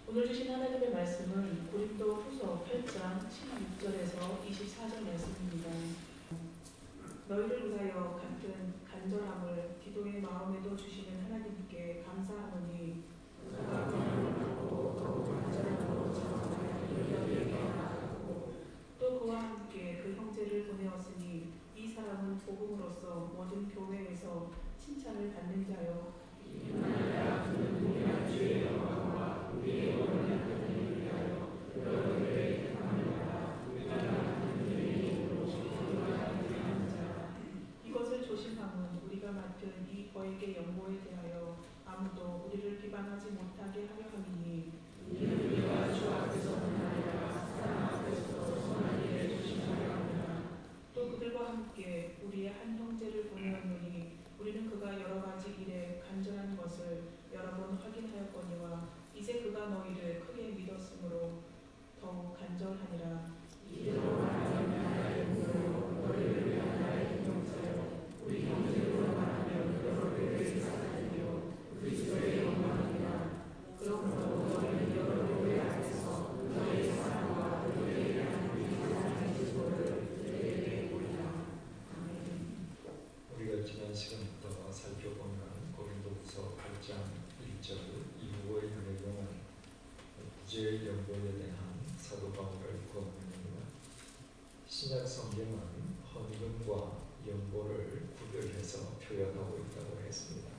오늘 주신 하나님의 말씀은 고린도 후서 8장 16절에서 24절 말씀입니다. 너희를 위하여 같은 간절함을 기도의 마음에도 주시는 하나님께 감사하노니 또 그와 함께 그 형제를 보내었으니 이 사람은 복음으로써 모든 교회에서 칭찬을 받는 자요 이것을 조심함은 우리가 맡은 이 거액의 연보에 대하여 아무도 우리를 비방하지 못하게 하려 함이니 이는 우리가 주 앞에서는 아니라 사람 앞에서도 선하게 조심하려 합니다. 또 그들과 함께 우리의 한 형제를 보내었노니 우리는 그가 여러 가지 일에 간절한 것을 여러 번 확인하였거니와 이제 그가 너희를 크게 믿었으므로 더욱 간절하니라. 이대로 말하면 나의 용서요 너희를 위한 나의 용서요 우리 형제로 말하면 여러 교회의 사랑이요 그리스도의 영광이라. 그러므로 너희는 여러 교회 안에서 너희의 사랑과 너희에 대한 우리 하나님의 증거를 그들에게 보이라. 아멘. 우리가 지난 시간부터 살펴보는 고린도후서 8장 1절 이후의 내용은 구제의 연보에 대한 사도 바울의 권면입니다. 신약 성경은 헌금과 연보를 구별해서 표현하고 있다고 했습니다.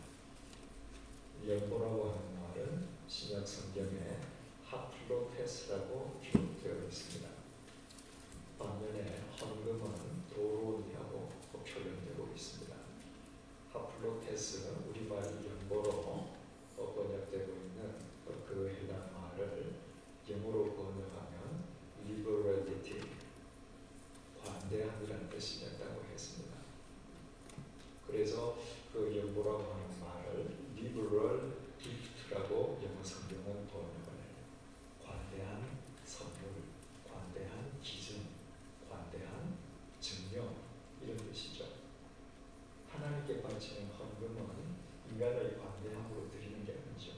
연보라고 하는 말은 신약 성경에 하플로테스라고 기록되어 있습니다. 반면에 헌금은 도로니라고 표현되고 있습니다. 하플로테스는 우리말 연보로 번역되고 있는 그 헬라 말을 영어로 번역하면 liberality, 관대함이라는 뜻이 된다고 했습니다. 그래서 그 연보라고 하는 말을 liberal gift라고 영어 성경은 번역을 해요. 관대한 선물, 관대한 기증, 관대한 증명 이런 뜻이죠. 하나님께 바치는 헌금은 인간의 관대함으로 드리는 게 아니죠.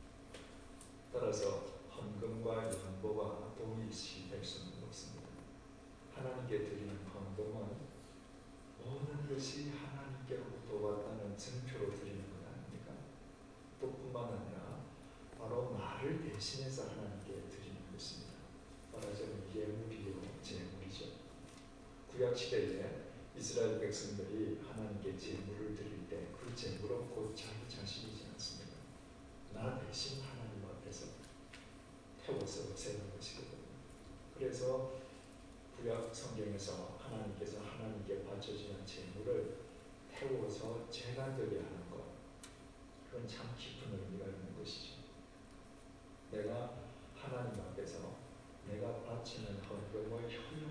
따라서 헌금과 연보가 동일시 될 수는 없습니다. 하나님께 드리는 헌금은 모든 것이 하나님께로부터 왔다는 증표로 드리는 것 아닙니까? 또 뿐만 아니라 바로 나를 대신해서 하나님께 드리는 것입니다. 말하자면 예물이요 제물이죠. 구약시대에 이스라엘 백성들이 하나님께 제물을 드릴 때 그 제물은 곧 자기 자신이지 않습니까? 나 대신 하나님 앞에서 태워서 세는 것이거든요. 그래서 구약 성경에서 하나님께서 하나님께 바쳐지는 제물을 태워서 제단되게 하는 것, 그건 참 깊은 의미가 있는 것이죠. 내가 하나님 앞에서 내가 바치는 헌금의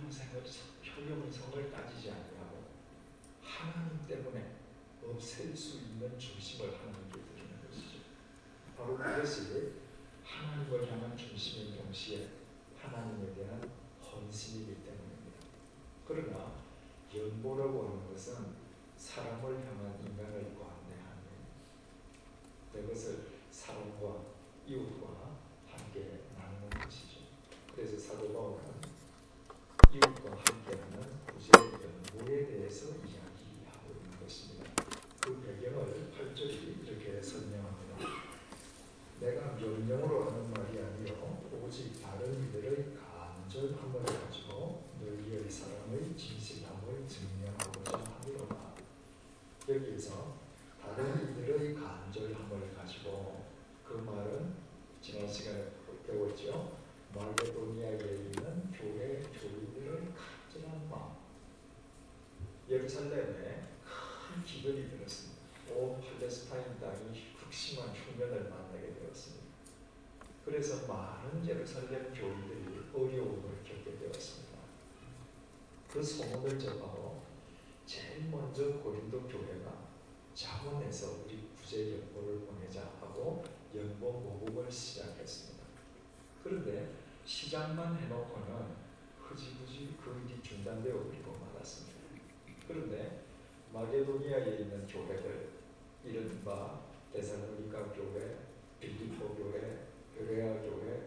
효용성을 따지지 아니하고 하나님 때문에 없앨 수 있는 중심을 하나님께 드리는 것이죠. 바로 그것이 하나님을 향한 중심인 동시에 하나님에 대한 헌신이기 때문입니다. 그러나 연보라고 하는 것은 사람을 향한 인간의 관대함이에요. 그것을 사람과 이웃과 함께 나누는 것이죠. 그래서 사도 바울은 이웃과 함께하는 구제의 연보에 대해서 이야기하고 있는 것입니다. 그 배경을 8절이 이렇게 설명합니다. 내가 명령으로 하는 말이 아니요 오직 다른 이들의 간절함을 가지고 너희의 사랑의 진실함을 증명하고자 함이로다. 여기에서 다른 이들의 간절함을 가지고, 그 말은 지난 시간에 배웠죠. 마게도니아에 있는 교회 교인들의 간절한 마음. 예루살렘에 큰 기근이 들었습니다. 온 팔레스타인 땅이 극심한 흉년을 만나게 되었습니다. 그래서 많은 예루살렘 교인들이 어려움을 겪게 되었습니다. 그 소문을 접하고 제일 먼저 고린도 교회가 자원해서 우리 구제 연보를 보내자 하고 연보 모금을 시작했습니다. 그런데 시작만 해놓고는 흐지부지 그 일이 중단되어 버리고 말았습니다. 그런데 마게도니아에 있는 교회들, 이른바 데살로니가 교회, 빌립보 교회, 베레아 교회,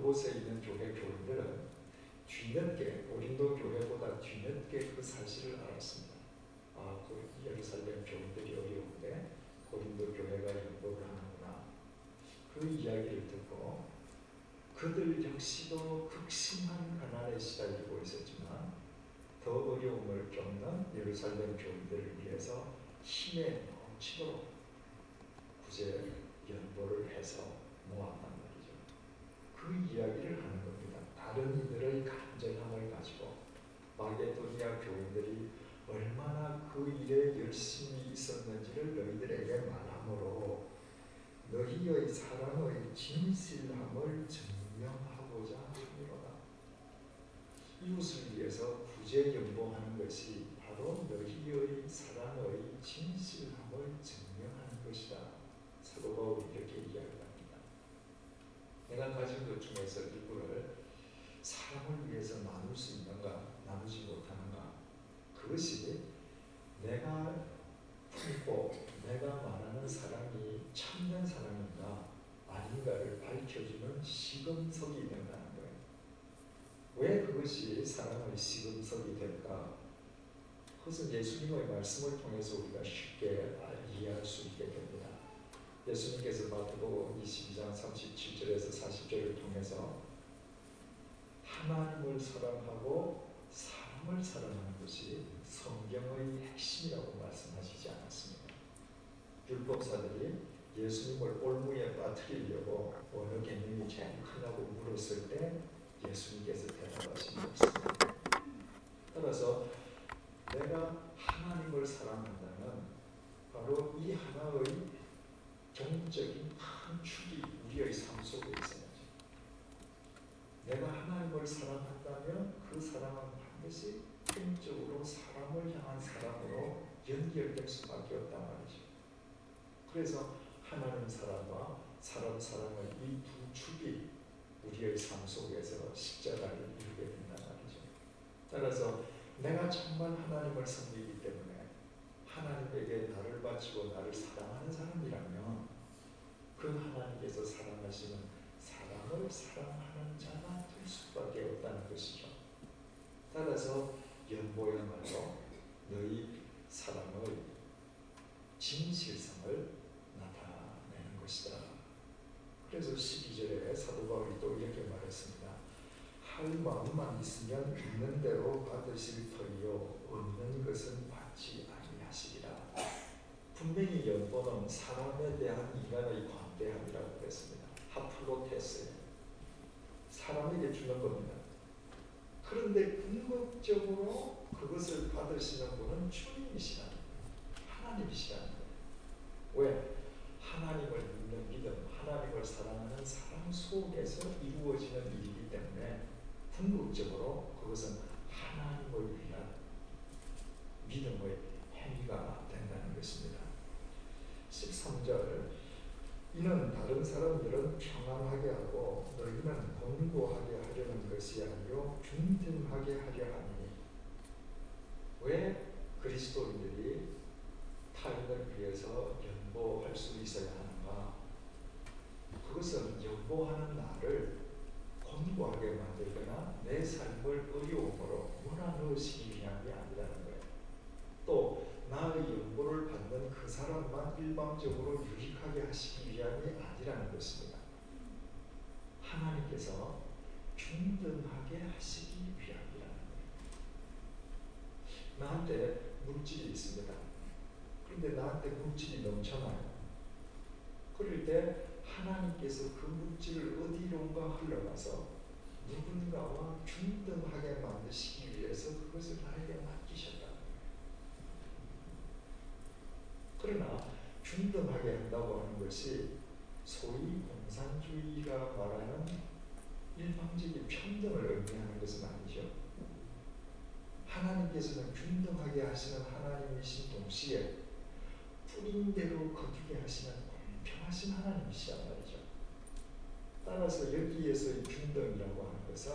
그곳에 있는 교회 교인들은 뒤늦게 고린도 교회보다 뒤늦게 그 사실을 알았습니다. 아, 그 예루살렘 교인들이 어려운데 고린도 교회가 연보를 하는구나. 그 이야기를 듣고 그들 역시도 극심한 가난에 시달리고 있었지만 더 어려움을 겪는 예루살렘 교인들을 위해서 힘에 넘치도록 구제 연보를 해서 모았단 말이죠. 그 이야기를 하는 겁니다. 다른 이들의 간절함을 가지고 마게도니아 교인들이 얼마나 그 일에 열심히 있었는지를 너희들에게 말함으로 너희의 사랑의 진실함을 증명하고자 함이로다. 이웃을 위해서 구제 연보하는 것이 바로 너희의 사랑의 진실함을 증명하는 것이다. 사도 바울이 이렇게 이야기합니다. 내가 가진 것 중에서 일부를 사람을 위해서 나눌 수 있는가, 나누지 못하는가, 그것이 내가 품고 내가 말하는 사랑이 참된 사랑인가 아닌가를 밝혀주는 시금석이 된다는 거예요. 왜 그것이 사랑의 시금석이 될까? 그것은 예수님의 말씀을 통해서 우리가 쉽게 이해할 수 있게 됩니다. 예수님께서 마태복음 22장 37절에서 40절을 통해서 하나님을 사랑하고 사람을 사랑하는 것이 성경의 핵심이라고 말씀하시지 않았습니다. 율법사들이 예수님을 올무에 빠뜨리려고 어느 계명이 제일 크냐고 물었을 때 예수님께서 대답하신 것입니다. 따라서 내가 하나님을 사랑한다면 바로 이 하나의 경적인 큰 축이 우리의 삶 속에 있어야지. 내가 하나님을 사랑한다면 그 사랑은 반드시 통적으로 사람을 향한 사랑으로 연결될 수밖에 없단 말이죠. 그래서 하나님 사랑과 사람 사랑의 이 두 축이 우리의 삶 속에서 십자가를 이루게 된단 말이죠. 따라서 내가 정말 하나님을 섬기기 때문에 하나님에게 나를 바치고 나를 사랑하는 사람이라면 그 하나님께서 사랑하시는 사람을 사랑하는 자가 될 수밖에 없다는 것이죠. 따라서 연보야말로 너희 사랑의 진실성을 나타내는 것이다. 그래서 12절에 사도 바울이 또 이렇게 말했습니다. 할 마음만 있으면 있는 대로 받으실 터이요 없는 것은 받지 아니하시리라. 분명히 연보는 사람에 대한 인간의 관대함이라고 그랬습니다. 하플로테스, 사람에게 주는 겁니다. 그런데 궁극적으로 그것을 받으시는 분은 주님이시라는 거예요. 하나님이시라는 거예요. 왜? 하나님을 믿는 믿음, 하나님을 사랑하는 사랑 속에서 이루어지는 일이기 때문에 궁극적으로 그것은 하나님을 위한 믿음의 행위가 된다는 것입니다. 13절, 이는 다른 사람들은 평안하게 하고 너희는 권고하게 하려는 것이 아니요 균등하게 하려 하니. 왜 그리스도인들이 타인을 위해서 연보할 수 있어야 하는가? 그것은 연보하는 나를 권고하게 만들거나 내 삶을 어려움으로 몰아넣으시기 위함이 아니라는 거예요. 또 나의 연보를 받는 그 사람만 일방적으로 유익하게 하시기 위함이 아니라는 것입니다. 하나님께서 균등하게 하시기 위함이라는 거예요. 나한테 물질이 있습니다. 그런데 나한테 물질이 넘쳐나요. 그럴 때 하나님께서 그 물질을 어디론가 흘러가서 누군가와 균등하게 만드시기 위해서 그것을 나에게 맡기셨다. 그러나 균등하게 한다고 하는 것이 소위 공산주의가 말하는 일방적인 평등을 의미하는 것은 아니죠. 하나님께서는 균등하게 하시는 하나님이신 동시에 뿌린 대로 거두게 하시는 공평하신 하나님이시란 말이죠. 따라서 여기에서의 균등이라고 하는 것은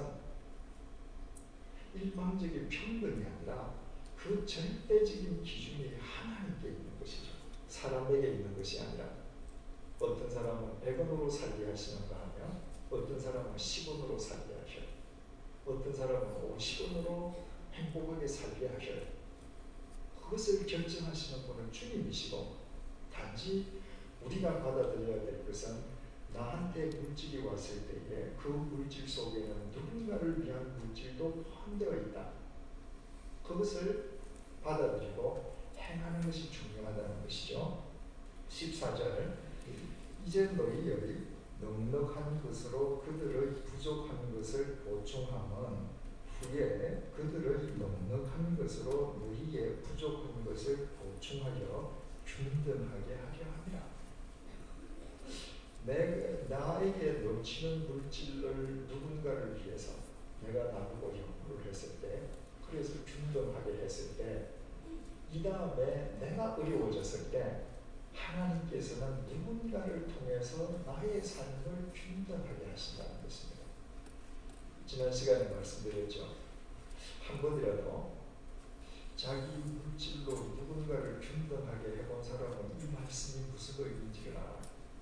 일방적인 평등이 아니라 그 절대적인 기준이 하나님께 있는 것이죠. 사람에게 있는 것이 아니라 어떤 사람은 100원으로 살게 하시는가 하면 어떤 사람은 사람은 10원으로 살게 하셔요. 어떤 사람은 50원으로 행복하게 살게 하셔요. 그것을 결정하시는 분은 주님이시고, 단지 우리가 받아들여야 될 것은 나한테 물질이 왔을 때에 그 물질 속에는 누군가를 위한 물질도 포함되어 있다. 그것을 받아들이고 행하는 것이 중요하다는 것이죠. 14절, 이제 너희의 넉넉한 것으로 그들의 부족한 것을 보충함은 후에 그들의 넉넉한 것으로 너희의 부족한 것을 보충하여 균등하게 하려 함이라. 나에게 넘치는 물질을 누군가를 위해서 내가 나누고 연구를 했을 때, 그래서 균등하게 했을 때, 이 다음에 내가 어려워졌을 때 하나님께서는 누군가를 통해서 나의 삶을 균등하게 하신다는 것입니다. 지난 시간에 말씀드렸죠. 한 번이라도 자기 물질로 누군가를 균등하게 해본 사람은 이 말씀이 무슨 의미인지를 알아요.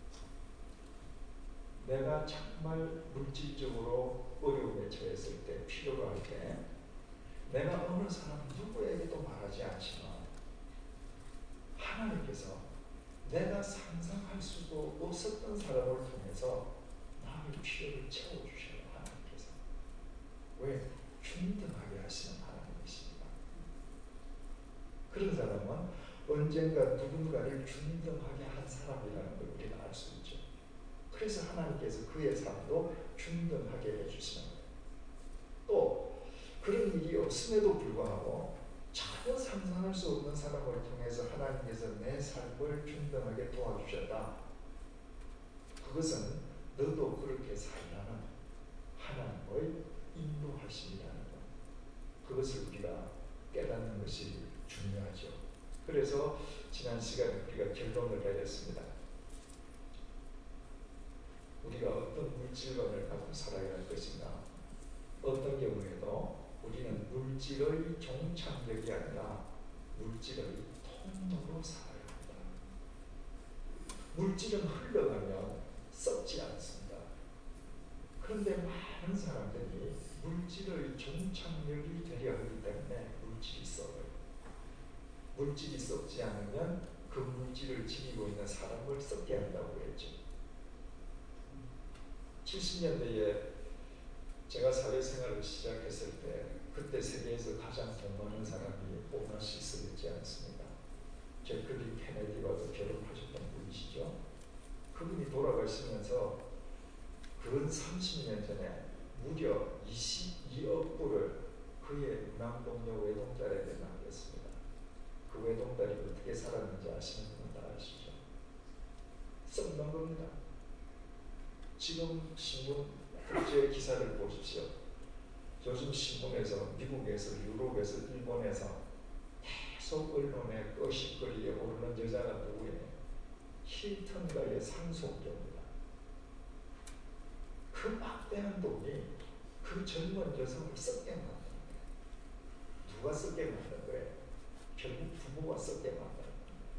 내가 정말 물질적으로 어려움에 처했을 때, 필요로 할 때, 내가 어느 사람 누구에게도 말하지 않지만 하나님께서 내가 상상할 수도 없었던 사람을 통해서 나의 필요를 채워주셔요. 하나님께서. 왜? 균등하게 하시는 하나님이십니다. 그런 사람은 언젠가 누군가를 균등하게 한 사람이라는 걸 우리가 알 수 있죠. 그래서 하나님께서 그의 삶도 균등하게 해주시는 거예요. 또 그런 일이 없음에도 불구하고 전혀 상상할 수 없는 사람을 통해서 하나님께서 내 삶을 균등하게 도와주셨다. 그것은 너도 그렇게 살라는 하나님의 인도하심이라는 것. 그것을 우리가 깨닫는 것이 중요하죠. 그래서 지난 시간에 우리가 결론을 내렸습니다. 우리가 어떤 물질관을 갖고 살아야 할 것인가. 어떤 경우에도 우리는 물질의 종착역이 아니라 물질의 통로로 살아야 한다. 물질은 흘러가면 썩지 않습니다. 그런데 많은 사람들이 물질의 종착역이 되려 하기 때문에 물질이 썩어요. 물질이 썩지 않으면 그 물질을 지니고 있는 사람을 썩게 한다고 했죠. 70년대에 제가 사회생활을 시작했을 때, 그때 세계에서 가장 돈 많은 사람이 오나시스였지 않습니까? 제클린 케네디와도 결혼하셨던 분이시죠. 그분이 돌아가시면서 근 30년 전에 무려 22억 불을 그의 무남동료 외동딸에게 남겼습니다. 그 외동딸이 어떻게 살았는지 아시는 분은 다 아시죠? 썩는 겁니다. 지금 신문 국제 기사를 보십시오. 요즘 신문에서 미국에서 유럽에서 일본에서 계속 언론에 거시거리에 오르는 여자가 누구예요? 힐튼가의 상속녀입니다. 그 막대한 돈이 그 젊은 여성을 썩게 만드는 거예요. 누가 썩게 만든 거예요? 결국 부모가 썩게 만드는 거예요.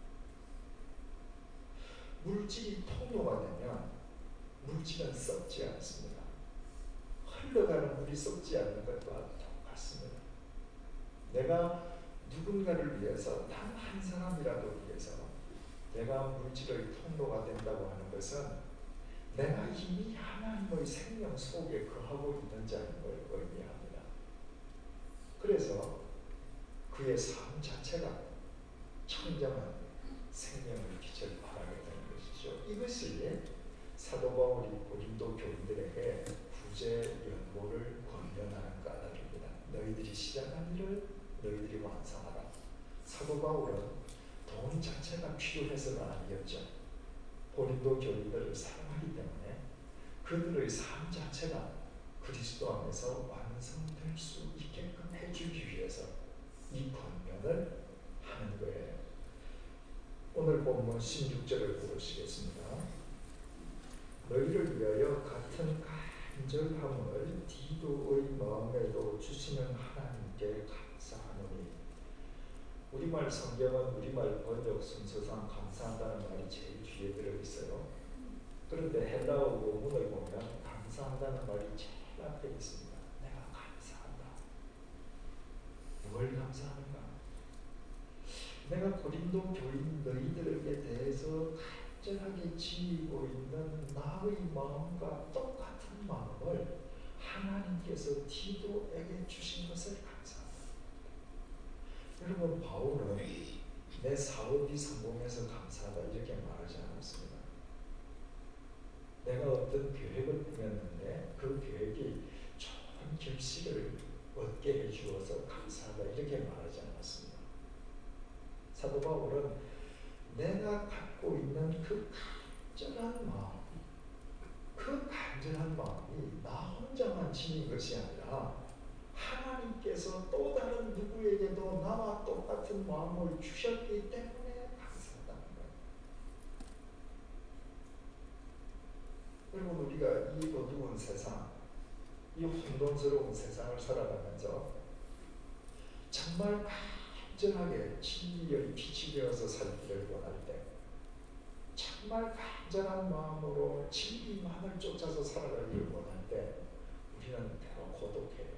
물질이 통로가 되면 물질은 썩지 않습니다. 흘러가는 물이 썩지 않는 것과 똑같습니다. 내가 누군가를 위해서, 단 한 사람이라도 위해서 내가 물질의 통로가 된다고 하는 것은 내가 이미 하나님의 생명 속에 거하고 있는 자인 걸 의미합니다. 그래서 그의 삶 자체가 청정한 생명의 빛을 발하게 되는 것이죠. 이것이 사도 바울이 고린도 교인들에게 구제 연고를 권면하는 까닭입니다. 너희들이 시작한 일을 너희들이 완성하라. 사도 바울은 돈 자체가 필요해서가 아니었죠. 고린도 교인들을 사랑하기 때문에 그들의 삶 자체가 그리스도 안에서 완성될 수 있게끔 해주기 위해서 이 권면을 하는 거예요. 오늘 본문 16절을 보시겠습니다. 너희를 위하여 같은 간절함을 디도의 마음에도 주시는 하나님께 감사하노니. 우리말 성경은 우리말 번역 순서상 감사한다는 말이 제일 뒤에 들어있어요. 그런데 헬라어 원문을 보면 감사한다는 말이 감사하는가? 내가 고린도 교인 너희들에게 대해서 간절하게 지니고 있는 나의 마음과 똑같은 마음을 하나님께서 디도에게 주신 것을 감사합니다. 여러분, 바울은 내 사업이 성공해서 감사하다 이렇게 말하지 않았습니다. 내가 어떤 계획을 꾸몄는데 그 계획이 좋은 결실을 얻게 해주어서 감사하다 이렇게 말하지 않았습니다. 사도 바울은 내가 갖고 있는 그 간절한 마음, 그 간절한 마음이 나 혼자만 지닌 것이 아니라 하나님께서 또 다른 누구에게도 나와 똑같은 마음을 주셨기 때문에 감사하다는 거예요. 여러분, 우리가 이 어두운 세상, 이 혼돈스러운 세상을 살아가면서 정말 간절하게 진리의 빛이 되어서 살기를 원할 때, 정말 간절한 마음으로 진리만을 쫓아서 살아가기를 원할 때 우리는 때로 고독해요.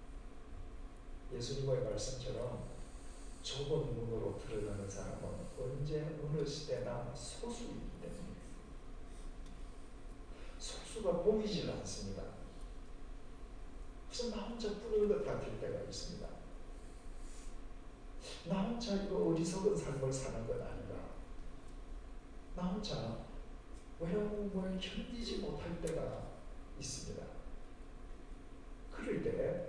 예수님의 말씀처럼 좁은 문으로 들어가는 사람은 언제 어느 시대나 소수이기 때문에 소수가 보이질 않습니다. 그래서 나 혼자 뿌릴 것 같을 때가 있습니다. 나 혼자 이거 어리석은 삶을 사는 건 아닌가? 나 혼자 외로움을 견디지 못할 때가 있습니다. 그럴 때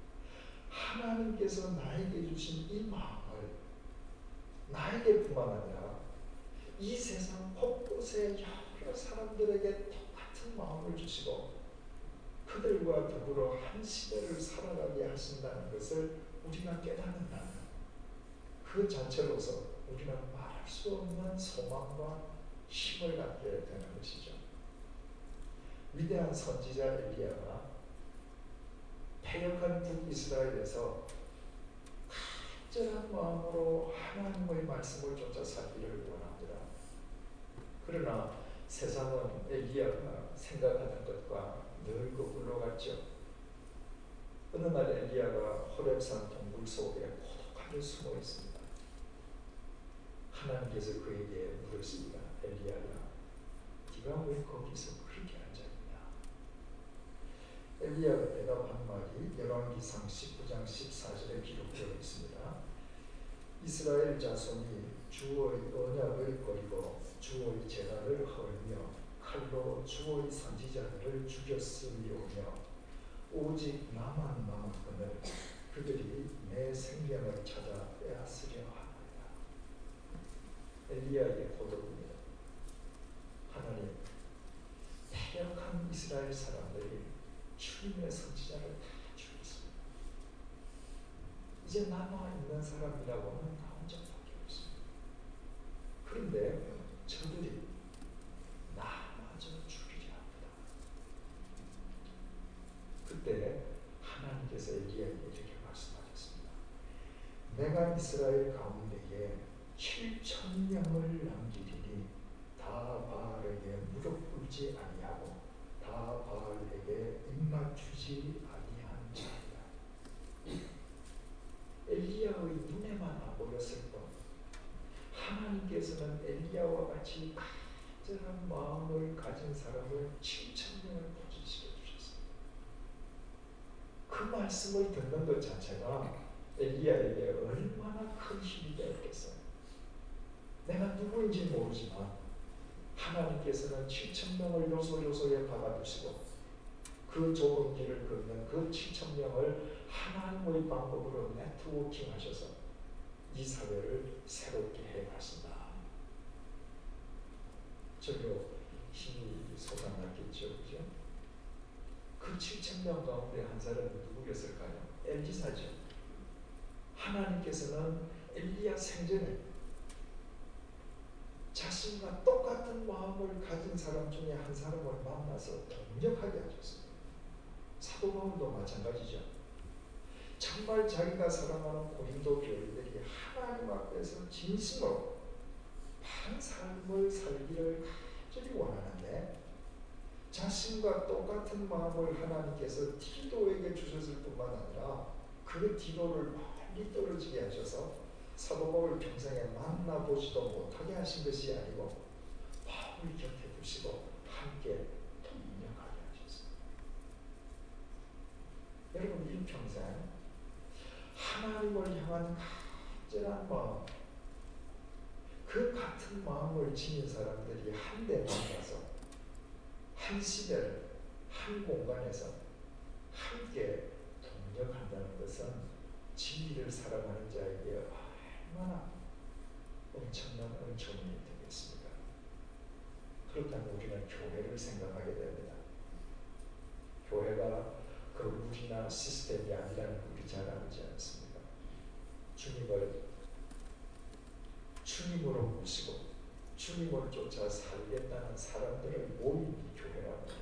하나님께서 나에게 주신 이 마음을 나에게뿐만 아니라 이 세상 곳곳에 여러 사람들에게 똑같은 마음을 주시고 그들과 더불어 한 시대를 살아가게 하신다는 것을 우리가 깨닫는다면 그 자체로서 우리는 말할 수 없는 소망과 힘을 갖게 되는 것이죠. 위대한 선지자 엘리야가 패역한 북이스라엘에서 간절한 마음으로 하나님의 말씀을 쫓아 살기를 원합니다. 그러나 세상은 엘리야가 생각하는 것과 늘 거꾸로 갔죠. 어느 날 엘리야가 호렙산 동굴 속에 고독하게 숨어 있습니다. 하나님께서 그에게 물으십니다. 엘리야야, 네가 왜 거기서 그렇게 앉아있냐? 엘리야가 대답한 말이 열왕기상 19장 14절에 기록되어 있습니다. 이스라엘 자손이 주의 언약을 버리고 주의 제단을 헐며 칼로 주의 선지자들을 죽였으리오며 오직 나만 남았거늘 그들이 내 생명을 찾아 빼앗으려 하노라. 엘리야의 고독입니다. 하나님, 패역한 이스라엘 사람들이 주님의 선지자를 다 죽였습니다. 이제 남아있는 사람이라고는 나 혼자밖에 없습니다. 그런데 저들이 나마저 죽이려 합니다. 그때 하나님께서 엘리야에게 이렇게 말씀하셨습니다. 내가 이스라엘 가운데에 7,000명을 남기리니 다 바알에게 무릎 꿇지 아니하고 다 바알에게 입맞추지 아니한 자리라. 엘리야의 눈에만 안 보였을 뿐 하나님께서는 엘리야와 같이 간절한 마음을 가진 사람을 7,000명을 부지시켜 주셨습니다. 그 말씀을 듣는 것 자체가 엘리야에게 얼마나 큰 힘이 되었겠어요. 내가 누구인지 모르지만 하나님께서는 7,000명을 요소요소에 박아두시고 그 좁은 길을 걷는 그 7,000명을 하나님의 방법으로 네트워킹 하셔서 이 사회를 새롭게 해가신다. 저도 힘이 솟아났겠죠. 그죠? 그 7,000명 가운데 한 사람은 누구였을까요? 엘리사죠. 하나님께서는 엘리야 생전에 자신과 똑같은 마음을 가진 사람 중에 한 사람을 만나서 동력하게 하셨습니다. 사도 바울도 마찬가지죠. 정말 자기가 사랑하는 고린도 교인들이 하나님 앞에서 진심으로 바른 삶을 살기를 간절히 원하는데 자신과 똑같은 마음을 하나님께서 디도에게 주셨을 뿐만 아니라 그 디도를 멀리 떨어지게 하셔서 사도 바울 평생에 만나보지도 못하게 하신 것이 아니고 바울 곁에 두시고 함께 동력하게 하셨어요. 여러분 일평생 하나님을 향한 간절한 마음, 그 같은 마음을 지닌 사람들이 한데 만나서 한 시대를 한 공간에서 함께 동력한다는 것은 진리를 살아가는 자에게 얼마나 엄청난 은총이 되겠습니까? 그렇다면 우리는 교회를 생각하게 됩니다. 교회가 그 물이나 시스템이 아니라는 걸 우리 잘 알지 않습니까? 주님으로 모시고 주님을 쫓아 살겠다는 사람들을 모인 교회라는 거죠.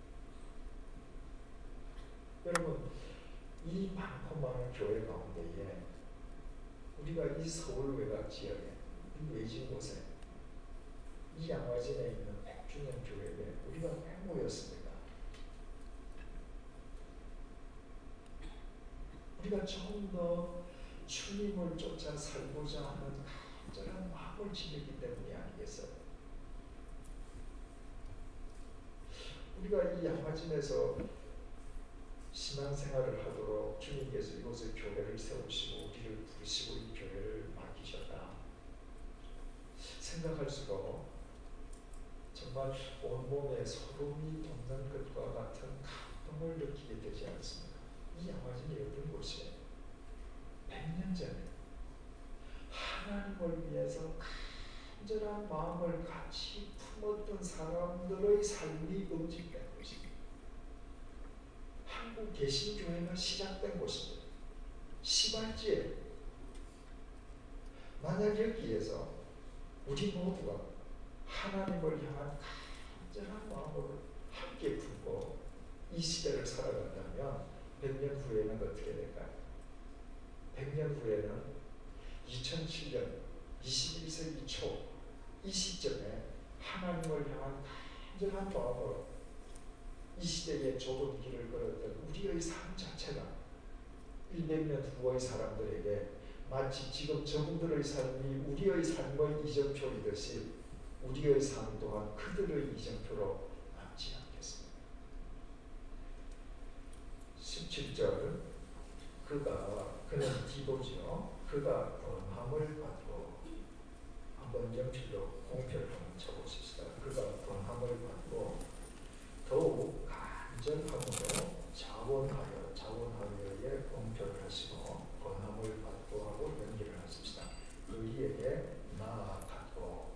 여러분 이 많고 많은 교회 가운데에 우리가 이 서울 외곽 지역에 이 외진 곳에 이 양화진에 있는 100주년 교회에 우리가 왜 모였습니까? 우리가 좀 더 주님을 쫓아 살고자 하는 간절한 마음을 지녔기 때문이 아니겠어요? 우리가 이 양화진에서 신앙생활을 하도록 주님께서 이곳에 교회를 세우시고 우리를 부르시고 이 교회를 맡기셨다 생각할수록 정말 온몸에 소름이 돋는 것과 같은 감동을 느끼게 되지 않습니까? 이 양화진이 어떤 곳이에요? 100년 전에 하나님을 위해서 간절한 마음을 같이 품었던 사람들의 삶이 응집된 곳입니다. 한국 개신교회가 시작된 곳입니다. 시발지에 만약 여기에서 우리 모두가 하나님을 향한 간절한 마음을 함께 품고 이 시대를 살아간다면 100년 후에는 어떻게 될까요? 100년 후에는 2007년 21세기 초 이 시점에 하나님을 향한 간절한 마음으로 이 시대의 좁은 길을 걸었던 우리의 삶 자체가 100년 후의 사람들에게 마치 지금 저분들의 삶이 우리의 삶의 이정표이듯이 우리의 삶 또한 그들의 이정표로 남지 않겠습니다. 17절 그는 디도지요. 그가 권함을 받고 한번 연필로 공표를 한번 쳐보십시다. 그가 권함을 받고 더욱 간절함으로 자원하여의 공표를 하시고 권함을 받고 하고 연기를 하십시다. 너희에게 나아갔고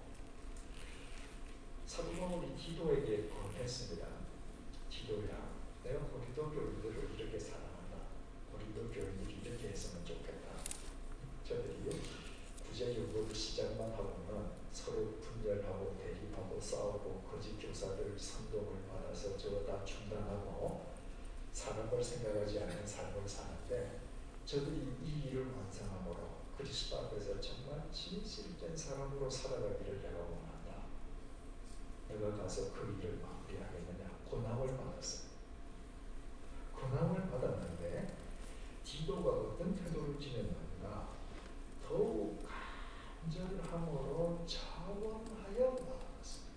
사도 바울이 디도에게 권했습니다. 디도야, 내가 고린도 교인들을 이렇게 사랑한다. 고린도 교인들이 이렇게 했으면 좋겠다. 저들이 구제연구를 시작만 하고는 서로 분열하고 대립하고 싸우고 거짓 교사들 선동을 받아서 저거 다 중단하고 사람을 생각하지 않는 삶을 사는데 저들이 이 일을 완성함으로 그리스도 앞에서 정말 진실된 사람으로 살아가기를 내가 원한다. 내가 가서 그 일을 마무리하겠느냐. 고난을 받았어요. 고난을 받았는데 디도가 어떤 태도를 지녔는가. 더욱 간절함으로 자원하여 나아갔습니다.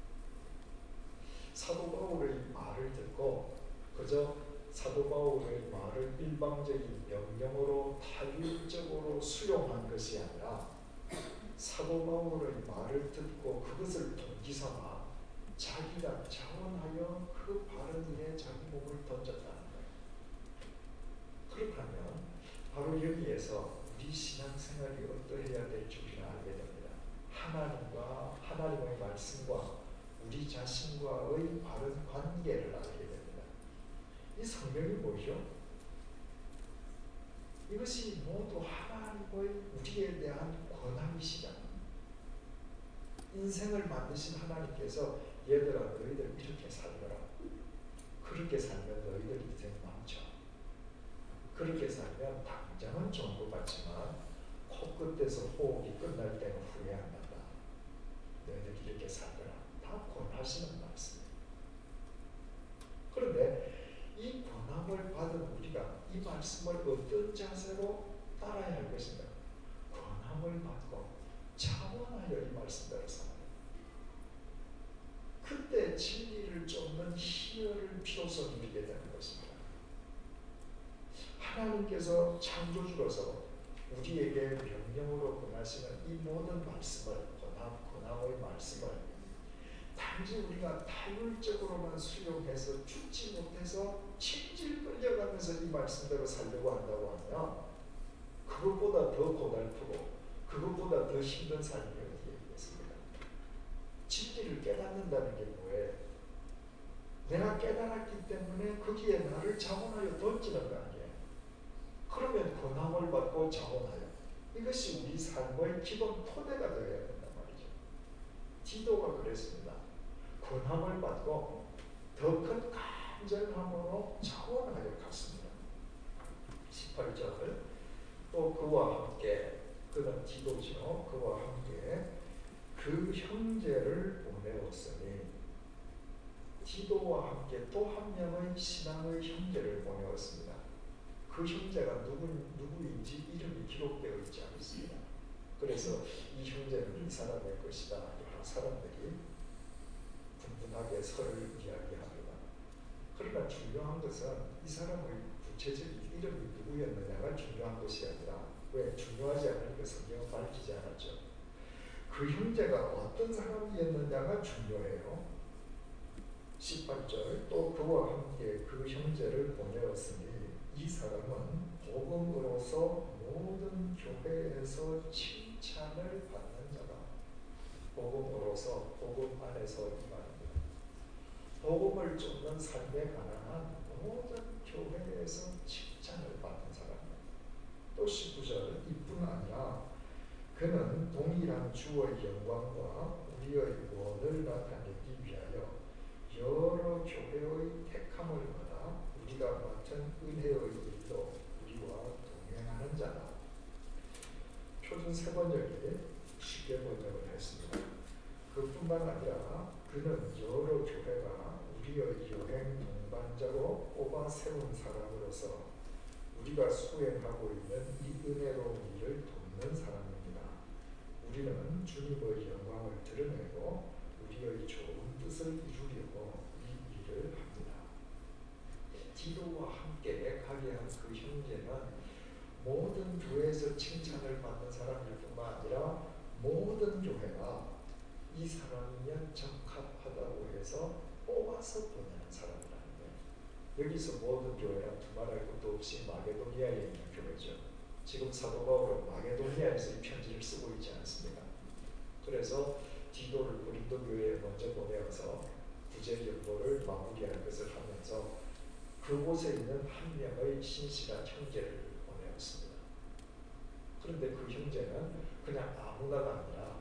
사도 바울의 말을 듣고 그저 사도 바울의 말을 일방적인 명령으로 타율적으로 수용한 것이 아니라 사도 바울의 말을 듣고 그것을 동기 삼아 자기가 자원하여 그 바른 일에 자기 몸을 던졌다는 거예요. 그렇다면 바로 여기에서 우리 신앙생활이 어떠해야 될지 우리는 알게 됩니다. 하나님의 말씀과 우리 자신과의 바른 관계를 알게 됩니다. 이 성경이 뭐죠? 이것이 모두 하나님의 우리에 대한 권함이시다. 인생을 만드신 하나님께서 얘들아 너희들 이렇게 살거라. 그렇게 살면 너희들 인생 망쳐. 그렇게 살면 당장은 좋은 것 같지만 코끝에서 호흡이 끝날 때는 후회한다. 너희들 이렇게 살거라. 다 권하시는 말씀입니다. 그런데 이 권함을 받은 우리가 이 말씀을 어떤 자세로 따라야 자녀로서 누리게 되는 것입니다. 하나님께서 창조주로서 우리에게 명령으로 권하시는 이 모든 말씀을, 권함의 말씀을 단지 우리가 타율적으로만 수용해서 죽지 못해서 질질 끌려가면서 이 말씀대로 살려고 한다고 하면 그것보다 더 고달프고 그것보다 더 힘든 삶이 어디에 있겠습니까? 진리를 깨닫는다는 게 뭐예요? 내가 깨달았기 때문에 거기에 나를 자원하여 던지는 거 아니에요. 그러면 권함을 받고 자원하여, 이것이 우리 삶의 기본 토대가 되어야 된단 말이죠. 디도가 그랬습니다. 권함을 받고 더 큰 간절함으로 자원하여 갔습니다. 18절 또 그와 함께, 그는 디도죠. 그와 함께 그 형제를 보내었으니, 디도와 함께 또 한 명의 신앙의 형제를 보내었습니다. 그 형제가 누구인지 이름이 기록되어 있지 않습니다. 그래서 이 형제는 이 사람의 것이다. 여러 사람들이 분분하게 서를 이야기합니다. 그러나 중요한 것은 이 사람의 구체적인 이름이 누구였느냐가 중요한 것이 아니라, 왜 중요하지 않으니까 성경은 밝히지 않았죠. 그 형제가 어떤 사람이었느냐가 중요해요. 18절 또 그와 함께 그 형제를 보내었으니 이 사람은 복음으로서 모든 교회에서 칭찬을 받는 자다. 복음으로서, 복음 안에서 이 말입니다. 복음을 쫓는 삶에 관한 모든 교회에서 칭찬을 받는 사람입니다. 또 19절 이뿐 아니라 그는 동일한 주의 영광과 우리의 구원을 나타내기 위하여 여러 교회의 택함을 받아 우리가 맡은 은혜의 일도 우리와 동행하는 자다. 표준 세번역이 쉽게 번역을 했습니다. 그뿐만 아니라 그는 여러 교회가 우리의 여행 동반자로 뽑아 세운 사람으로서 우리가 수행하고 있는 이 은혜로운 일을 돕는 사람입니다. 우리는 주님의 영광을 드러내고 우리의 좋은 뜻을 이루려고 이 일을 합니다. 디도와 함께 가게 한 그 형제는 모든 교회에서 칭찬을 받는 사람일 뿐만 아니라 모든 교회가 이 사람이면 적합하다고 해서 뽑아서 보내는 사람이라는 거예요. 여기서 모든 교회란 두말할 것도 없이 마게도니아에 있는 교회죠. 지금 사도 바울은 마게도니아에서 이 편지를 쓰고 있지 않습니까? 그래서 디도를 고린도 교회에 먼저 보내어서 구제 연보를 마무리할 것을 하면서 그곳에 있는 한 명의 신실한 형제를 보내었습니다. 그런데 그 형제는 그냥 아무나가 아니라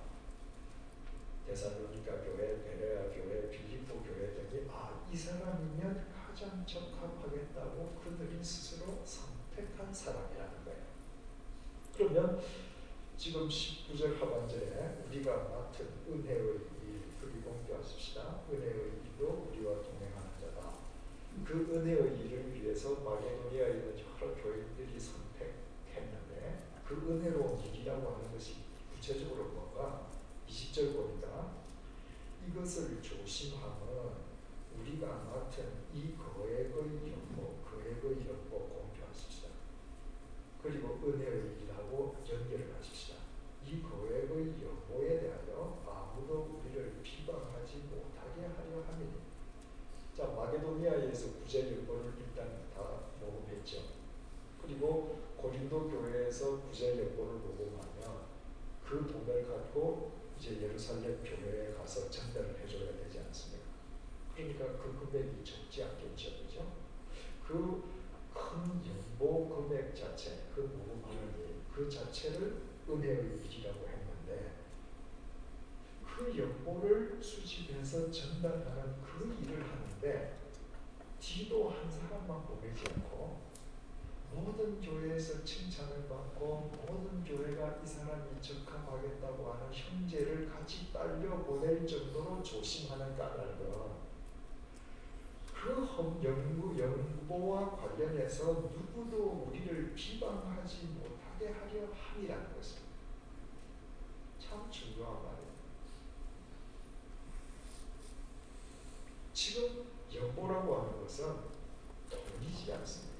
데살로니가 교회, 베레아 교회, 빌립보 교회 등이 이 사람이면 가장 적합하겠다고 그들이 스스로 선택한 사람이라는 거예요. 그러면 지금 19절 하반절에 우리가 맡은 은혜의 일, 그리 공표하십시다. 은혜의 일도 우리와 동행하는 자다. 그 은혜의 일을 위해서 마게도니아에 있는 여러 교인들이 선택했는데 그 은혜로운 일이라고 하는 것이 구체적으로 뭔가 20절 보니까 이것을 조심하면 우리가 맡은 이 거액의 연보 공표하십시다. 그리고 은혜의 일하고 연결을 하십시다. 이 거액의 연보에 대하여 아무도 우리를 비방하지 못하게 하려 함이니. 자, 마게도니아에서 구제 연보를 일단 다 녹음했죠. 그리고 고린도 교회에서 구제 연보를 녹음하면 그 돈을 갖고 이제 예루살렘 교회에 가서 전달을 해줘야 되지 않습니까? 그러니까 그 금액이 적지 않겠죠, 그죠? 그 큰 연보 금액 자체, 그 녹음하는 일, 그 자체를 은혜의 일이라고 했는데 그 연보를 수집해서 전달하는 그 일을 하는데 디도 한 사람만 보내지 않고 모든 교회에서 칭찬을 받고 모든 교회가 이 사람이 적합하겠다고 하는 형제를 같이 딸려 보낼 정도로 조심하는 까닭은 그 연보와 관련해서 누구도 우리를 비방하지 못하게 하려 함이라는 것입니다. 참 중요한 말이에요. 지금 연보라고 하는 것은 믿기지 않습니다.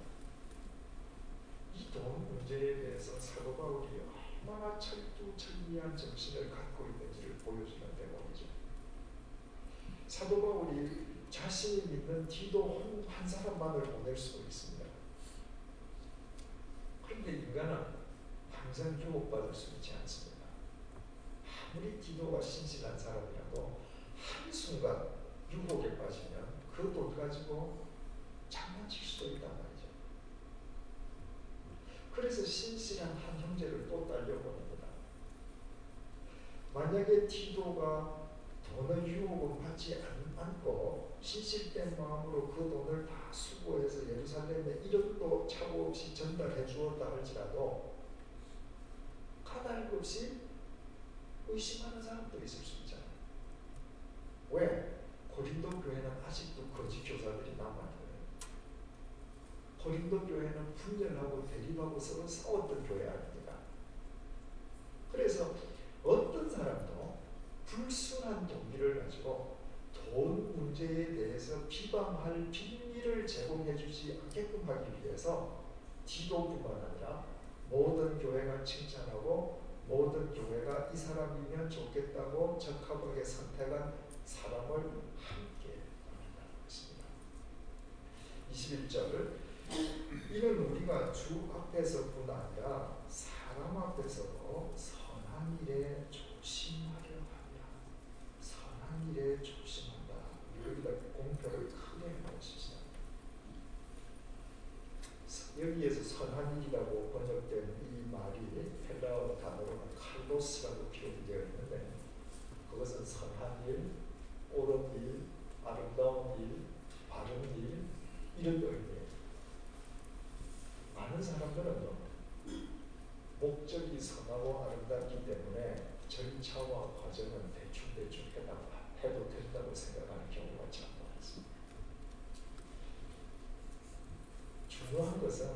이 돈 문제에 대해서 사도 바울이 얼마나 철두철미한 정신을 갖고 있는지를 보여주는 대목이죠. 사도 바울이 자신이 믿는 디도 한 사람만을 보낼 수도 있습니다. 그런데 인간은 항상 유혹받을 수 있지 않습니다. 아무리 디도가 신실한 사람이라도 한순간 유혹에 빠지면 그 돈 가지고 장난칠 수도 있단 말이죠. 그래서 신실한 한 형제를 또 딸려보냅니다. 만약에 디도가 돈의 유혹을 받지 않고 신실된 마음으로 그 돈을 다 수고해서 예루살렘에 1원도 차고 없이 전달해 주었다 할지라도 까닭없이 의심하는 사람도 있을 수 있잖아요. 왜? 고린도 교회는 아직도 거짓 교사들이 남아있거든요. 고린도 교회는 분열하고 대립하고 서로 싸웠던 교회 아닙니까? 그래서 어떤 사람도 불순한 동기를 가지고 돈 문제에 대해서 비방할 빈리를 제공해 주지 않게끔 하기 위해서 디도뿐만 아니라 모든 교회가 칭찬하고 모든 교회가 이 사람이면 좋겠다고 적합하게 선택한 사람을 함께 만난다는 것입니다. 21절 이는 우리가 주 앞에서뿐 아니라 사람 앞에서도 선한 일에 조심하려 하며 선한 일에 조심한다. 여기다 공표를 크게 해놓으시죠. 여기에서 선한 일이라고 번역된 이 말이 헬라어 단어로는 칼로스라고 표현이 되어 있는데 그것은 선한 일, 옳은 일, 아름다운 일, 바른 일 이런 의미예요. 많은 사람들은 목적이 선하고 아름답기 때문에 절차와 과정은 대충 해도 된다고 생각하는 경우가 참 많습니다. 중요한 것은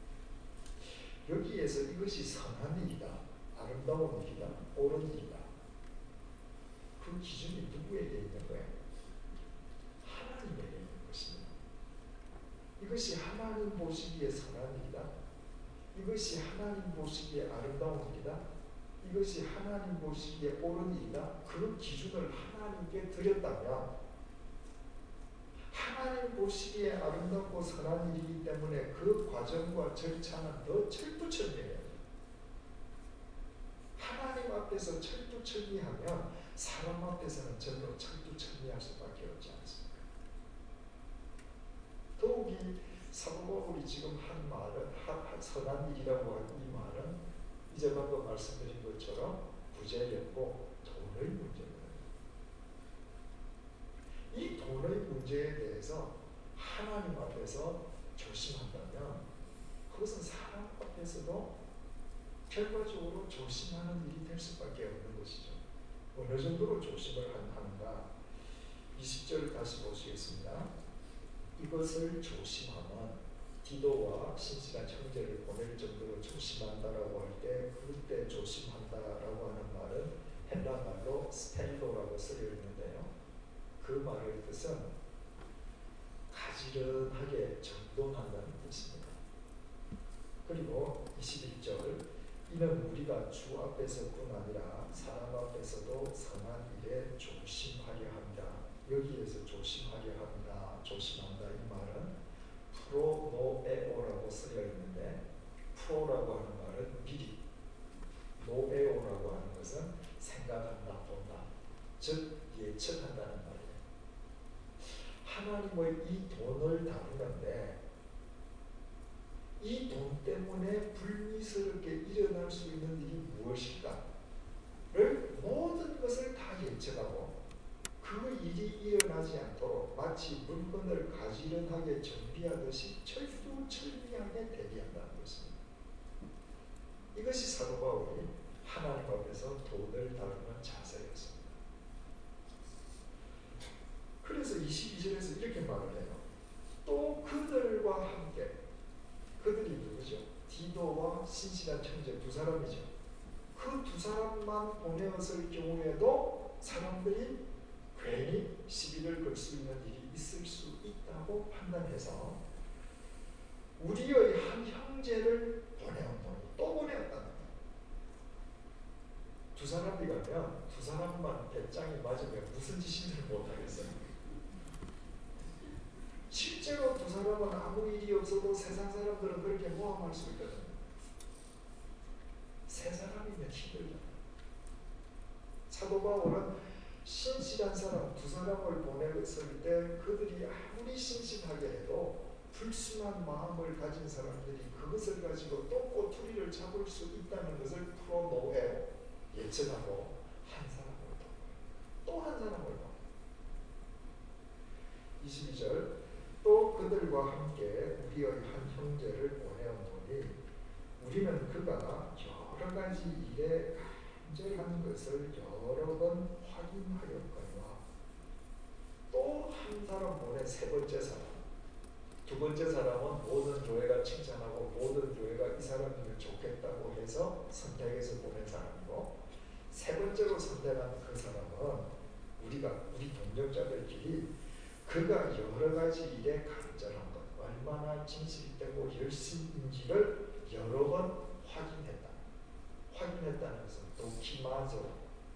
여기에서 이것이 선한 일이다, 아름다운 일이다, 옳은 일이다. 그 기준이 누구에게 있는 거예요? 하나님에게 있는 것입니다. 이것이 하나님 보시기에 선한 일이다. 이것이 하나님 보시기에 아름다운 일이다. 이것이 하나님 보시기에 옳은 일이다. 그 기준을 하나님께 드렸다면 하나님 보시기에 아름답고 선한 일이기 때문에 그 과정과 절차는 더 철두철미해요. 하나님 앞에서 철두철미하면 사람 앞에서는 전혀 철두철미할 수밖에 없지 않습니까? 더욱이 사도 바울이 지금 한 말은 선한 일이라고 한 이 말은 이제 방금 말씀드린 것처럼 부재였고 돈의 문제거든요. 이 돈의 문제에 대해서 하나님 앞에서 조심한다면 그것은 사람 앞에서도 결과적으로 조심하는 일이 될 수밖에 없는 것이죠. 어느 정도로 조심을 하는가? 20절 다시 보시겠습니다. 이것을 조심하면 디도와 신실한 형제를 보낼 정도로 조심한다라고 할 때 그때 조심한다라고 하는 말은 헬라 말로 스텔로라고 쓰여 있는데요. 그 말의 뜻은 가지런하게 정돈한다는 뜻입니다. 그리고 21절 이는 우리가 주 앞에서뿐 아니라 사람 앞에서도 선한 일에 조심하려 합니다. 여기에서 조심하려 합니다. 조심한다 이 말은 프로노에오라고 쓰여 있는데 프로라고 하는 말은 미리, 노에오라고 하는 것은 생각한다, 본다, 즉 예측한다는 말이에요. 하나님의 이 돈을 다루는데 이 돈 때문에 불미스럽게 일어날 수 있는 일이 무엇일까를 모든 것을 다 예측하고 그 일이 일어나지 않도록 마치 물건을 가지런하게 정비하듯이 철두철미하게 대비한다는 것입니다. 이것이 사도 바울이 하나님 앞에서 돈을 다루는 자세였습니다. 그래서 22절에서 이렇게 말을 해요. 또 그들과 함께 그들이 누구죠? 디도와 신실한 형제 두 사람이죠. 그 두 사람만 보내었을 경우에도 사람들이 괜히 시비를 걸 수 있는 일이 있을 수 있다고 판단해서 우리의 한 형제를 보내었노니 또 보내었다는 거예요. 두 사람이 가면 두 사람만 배짱이 맞으면 무슨 짓인지를 못하겠어요. 실제로 두 사람은 아무 일이 없어도 세상 사람들은 그렇게 모함할 수 있거든요. 세 사람이면 힘들잖아요. 사도 바울은 신실한 사람 두 사람을 보냈을 때 그들이 아무리 신실하게 해도 불순한 마음을 가진 사람들이 그것을 가지고 또 꼬투리를 잡을 수 있다는 것을 풀어놓아요. 예측하고 한 사람을 또 한 사람을 봐. 22절 또 그들과 함께 우리의 한 형제를 보내었노니 우리는 그가 여러 가지 일에 간절한 것을 여러 번 확인하였거니와 또 한 사람 보내 세 번째 사람 두 번째 사람은 모든 교회가 칭찬하고 모든 교회가 이 사람이면 좋겠다고 해서 선택해서 보낸 사람이고 세 번째로 선택한 그 사람은 우리 동력자들끼리 그가 여러 가지 일에 간절한 것 얼마나 진실되고 열심인지를 여러 번 확인했다는 것은 도키마조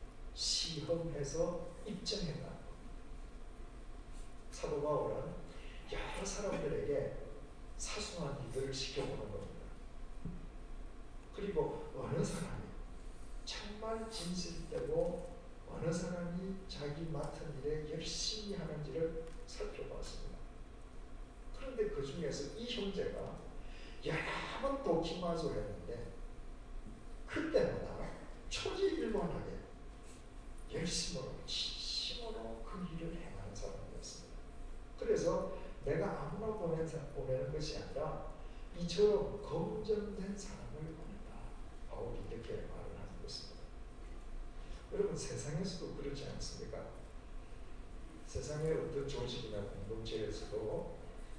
시험해서 입증했다. 사도 바울은 여러 사람들에게 사소한 일들을 시켜보는 겁니다. 그리고 어느 사람이 정말 진실되고 어느 사람이 자기 맡은 일에 열심히 하는지를 살펴봤습니다. 그런데 그 중에서 이 형제가 여러 번 도키마조 했는데 그때마다 초지일관하게 열심으로 진심으로 그 일을 행하는 사람이었습니다. 그래서 내가 아무나 보내는 것이 아니라 이처럼 검증된 사람을 보낸다. 바울이 이렇게 말을 하는 것입니다. 여러분 세상에서도 그렇지 않습니까? 세상의 어떤 조직이나 공동체에서도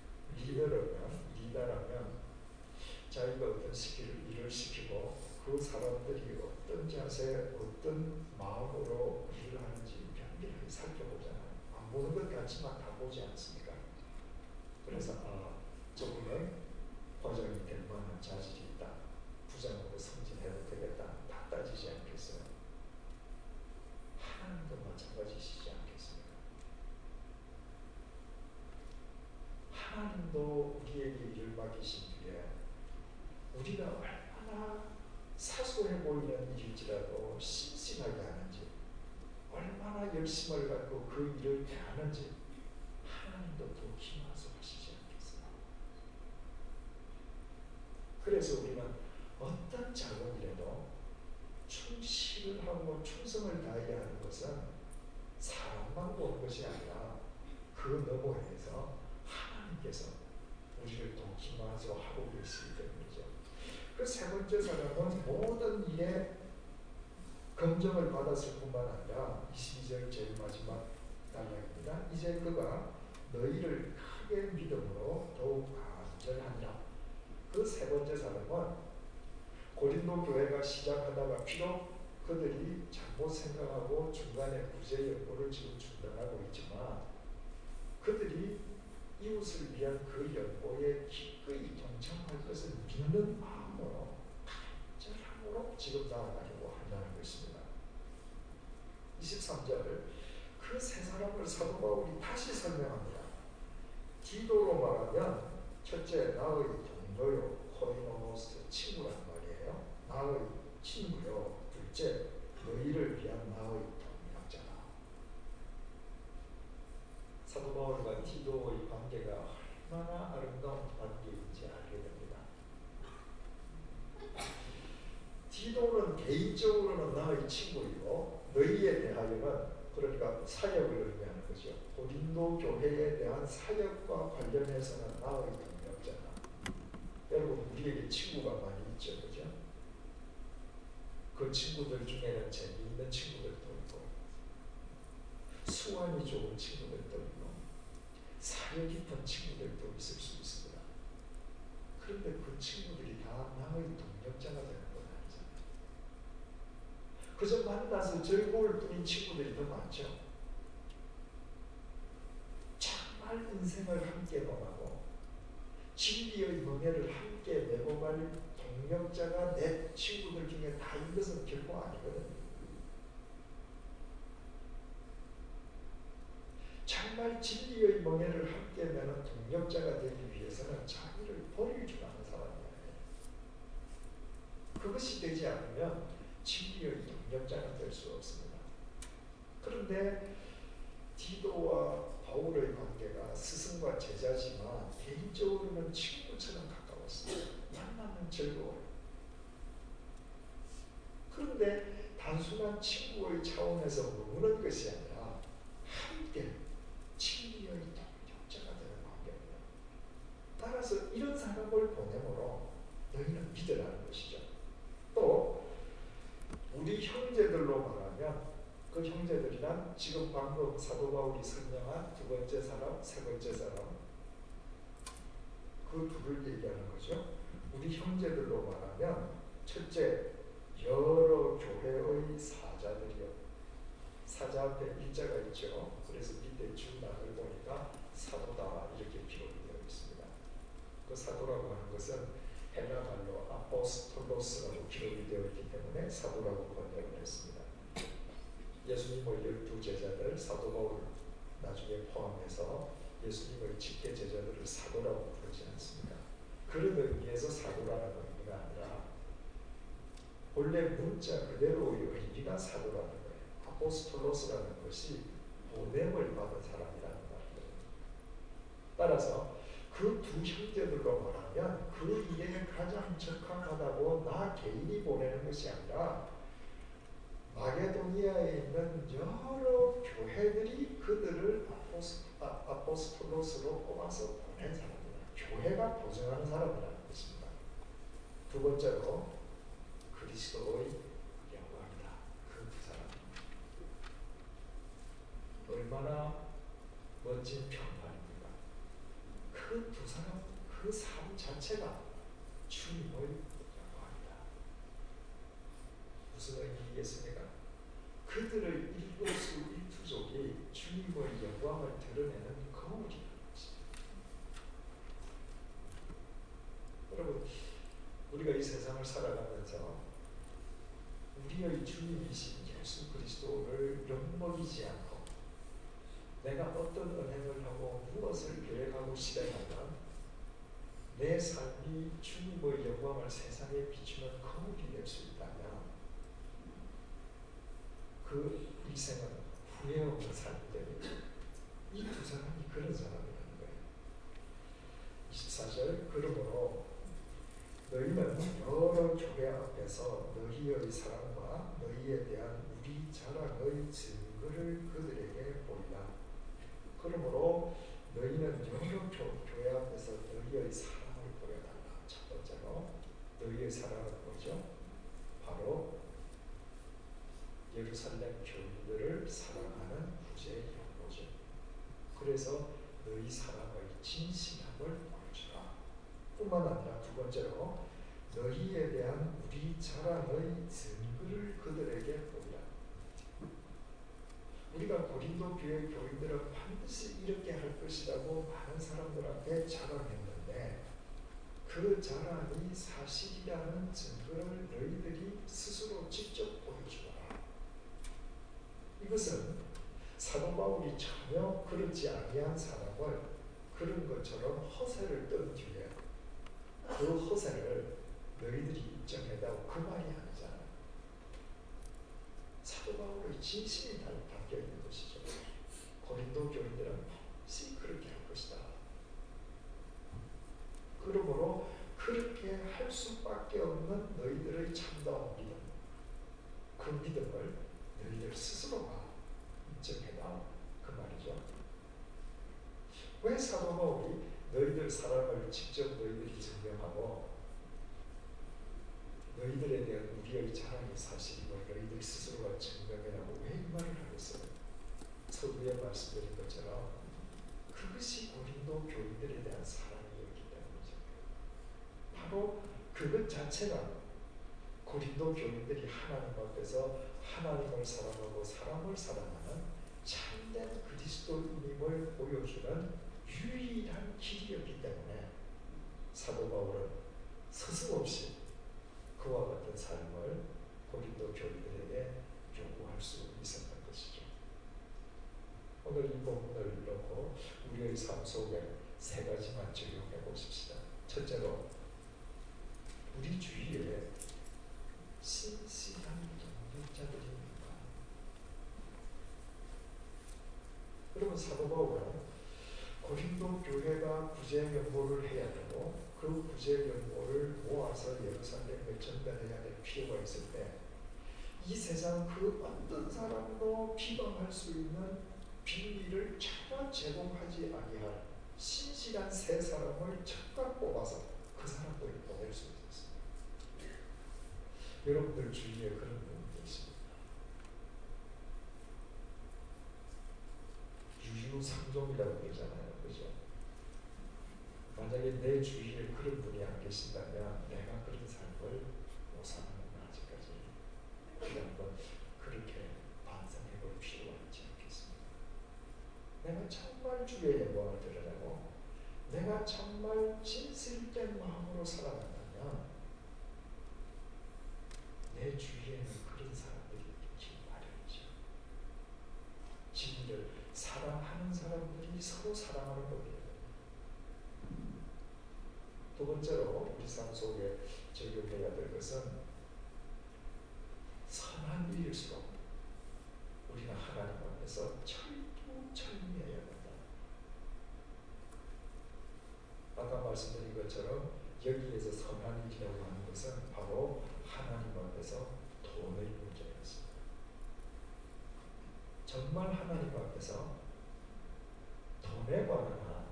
리더라면 자기가 어떤 일을 시키고 그 사람들이 어떤 자세, 어떤 마음으로 일을 하는지 면밀하게 살펴보잖아요. 안 보는 것 같지만 다 보지 않습니까? 그래서 조금은 과정이 될 만한 자질이 있다. 부장으로 승진해도 되겠다. 다 따지지 않겠어요. 하나님도 마찬가지시지 않겠습니까? 하나님도 우리에게 일을 맡기신 뒤에 우리가 얼마나 사소해 보이는 일일지라도 신실하게 하는지 얼마나 열심을 갖고 그 일을 대하는지 하나님도 도키마서 하시지 않겠어요? 그래서 우리는 어떤 작은 일에도 충실을 하고 충성을 다해야 하는 것은 사람만 보는 것이 아니라 그 너머에서 하나님께서 우리를 도키마서 하고 계시기 때문이죠. 그 세 번째 사람은 모든 일에 검증을 받았을 뿐만 아니라 22절 제일 마지막 단락입니다. 이제 그가 너희를 크게 믿음으로 더욱 간절하니라. 그 세 번째 사람은 고린도 교회가 시작하다가 비록 그들이 잘못 생각하고 중간에 구제 연보를 지금 중단하고 있지만 그들이 이웃을 위한 그 연보에 기꺼이 동참할 것을 믿는 마음으로 간절함으로 지금 나아가려고 한다는 것입니다. 23절 그 세 사람을 사도 바울이 다시 설명합니다. 디도로 말하면 첫째 나의 동료요 코이노노스 친구란 말이에요. 나의 친구요. 둘째 너희를 위한 나의 동력자다. 사도 바울과 디도의 관계가 얼마나 아름다운 관계인지 알게 됩니다. 디도는 개인적으로는 나의 친구이고 너희에 대하여는 그러니까 사역을 의미하는 거죠. 고린도 교회에 대한 사역과 관련해서는 나의 동력자다. 여러분 우리에게 친구가 많이 있죠, 그죠? 그 친구들 중에는 재미있는 친구들도 있고 수완이 좋은 친구들도 있고 사려 깊은 친구들도 있을 수 있습니다. 그런데 그 친구들이 다 나의 동력자가 되는 건 아니잖아요. 그저 만나서 즐거울 뿐인 친구들이 더 많죠. 정말 인생을 함께 보내고 진리의 멍에를 함께 메고 갈 동력자가 내 친구들 중에 다인 것은 결코 아니거든요. 정말 진리의 멍에를 함께 메는 동력자가 되기 위해서는 자기를 버릴 줄 아는 사람이에요. 그것이 되지 않으면 진리의 동력자가 될 수 없습니다. 그런데 디도와 바울의 관계가 스승과 제자지만 개인적으로는 친구처럼 가까웠습니다. 만나면 즐거워요. 그런데 단순한 친구의 차원에서 머무는 것이 아니라 함께 진리의 동력자가 되는 관계입니다. 따라서 이런 사람을 보내므로 너희는 믿으라는 것이죠. 또 우리 형제들로 말하면 그 형제들이란 지금 방금 사도 바울이 설명한 두 번째 사람, 세 번째 사람, 그 둘을 얘기하는 거죠. 우리 형제들로 말하면 첫째, 여러 교회의 사자들이요. 사자 앞에 일자가 있죠. 그래서 밑에 줄만을 보니까 사도다 이렇게 기록이 되어 있습니다. 그 사도라고 하는 것은 헬라 말로 아포스톨로스라고 기록이 되어 있기 때문에 사도라고 번역을 했습니다. 예수님의 12제자들 사도 바울 나중에 포함해서 예수님의 직계 제자들을 사도라고 부르지 않습니다. 그런 의미에서 사도라는 의미가 아니라 본래 문자 그대로의 의미가 사도라는 거예요. 아포스톨로스라는 것이 보냄을 받은 사람이라는 말이에요. 따라서 그 두 형제들로 말하면 그 일에 가장 적합하다고 나 개인이 보내는 것이 아니라 마게도니아에 있는 여러 교회들이 그들을 아포스톨로스로 뽑아서 보낸 사람이다. 교회가 보증하는 사람이라는 것입니다. 두 번째로 그리스도의 영광이다. 그 두 사람. 얼마나 멋진 평판입니다. 그 두 사람, 그 삶 자체가 주님의 영광이다. 무슨 의미겠습니까? 그들의 일거수 일투족이 주님의 영광을 드러내는 거울이라는 것입니다. 여러분, 우리가 이 세상을 살아가면서 우리의 주님이신 예수 그리스도를 욕먹이지 않고 내가 어떤 은행을 하고 무엇을 계획하고 실행하면 내 삶이 주님의 영광을 세상에 비추는 거울이 될 수 있다면 그 일생은 후회 없는 삶이 됩니다. 이 두 사람이 그런 사람이라는 거예요. 24절 그러므로 너희는 여러 교회 앞에서 너희의 사랑과 너희에 대한 우리 자랑의 증거를 그들에게 보이라. 그러므로 너희는 여러 교회 앞에서 너희의 사랑을 보여달라. 첫 번째로 너희의 사랑은 뭐죠? 바로 예루살렘 교인들을 사랑하는 구제의 연보죠. 그래서 너희 사랑의 진실함을 보여주라. 뿐만 아니라 두 번째로 너희에 대한 우리 자랑의 증거를 그들에게 보이라. 우리가 고린도 교회 교인들은 반드시 이렇게 할 것이라고 많은 사람들한테 자랑했는데 그 자랑이 사실이라는 증거를 너희들이 스스로 직접 보여주라. 이것은 사도 바울이 전혀 그렇지 아니한 사람을 그런 것처럼 허세를 뜬 뒤에 그 허세를 너희들이 인정해다오 그 말이 아니잖아요. 사도 바울의 진심이 담겨 있는 것이죠. 고린도 교인들은 반드시 그렇게 할 것이다. 그러므로 그렇게 할 수밖에 없는 너희들의 참다운 믿음, 그 믿음을 너희들 스스로가 인정해다오 그 말이죠. 왜 사도 바울이 너희들 사랑을 직접 너희들이 증명하고 너희들에 대한 우리의 자랑이 사실이고 너희들 스스로가 증명해라고 왜 이 말을 하겠어요? 서두에 말씀드린 것처럼 그것이 고린도 교인들에 대한 사랑이었기 때문이죠. 바로 그것 자체가 고린도 교인들이 하나님 앞에서 하나님을 사랑하고 사람을 사랑하는 참된 그리스도인임을 보여주는 유일한 길이었기 때문에 첫째로 우리 주위에 신실한 동역자들입니다. 여러분 사도 바울은 고린도 교회가 구제연보를 해야 되고 그 구제연보를 모아서 예루살렘에 전달해야 될 필요가 있을 때 이 세상 그 어떤 사람도 비방할 수 있는 비밀을 전혀 제공하지 아니할 신실한 세 사람을 즉각 뽑아서 그 사람들을 보낼 수 있었습니다. 여러분들 주위에 그런 분이 계십니다. 유유상종이라고 그러잖아요. 그죠? 만약에 내 주위에 그런 분이 안 계신다면 내가 그런 삶을 못 사는 건 아직까지 우리 한번 그렇게 반성해 볼 필요가 있지 않겠습니까? 내가 정말 주의 영광을 드러내고 내가 정말 진실된 마음으로 살아간다면 내 주위에는 그런 사람들이 있기 마련이죠. 진리를 사랑하는 사람들이 서로 사랑하는 법이에요. 두 번째로 우리 삶 속에 적용해야 될 것은 선한 일일수록 우리는 하나님 앞에서 철두철미해야 된다. 아까 말씀드린 것처럼 여기에서 선한 일이라고 하는 것은 바로 하나님 앞에서 돈의 문제였습니다. 정말 하나님 앞에서 돈에 관한 한